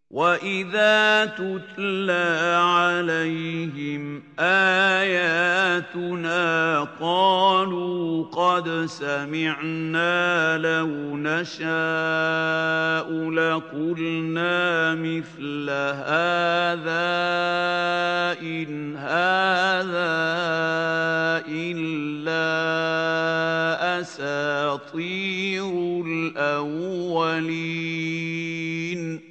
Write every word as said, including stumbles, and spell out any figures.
وَإِذَا تُتْلَىٰ عَلَيْهِمْ آيَاتُنَا قَالُوا قَدْ سَمِعْنَا لَوْ نَشَاءُ لَقُلْنَا مِثْلَ هَٰذَا إِنْ هَٰذَا إِلَّا أَسَاطِيرُ الْأَوَّلِينَ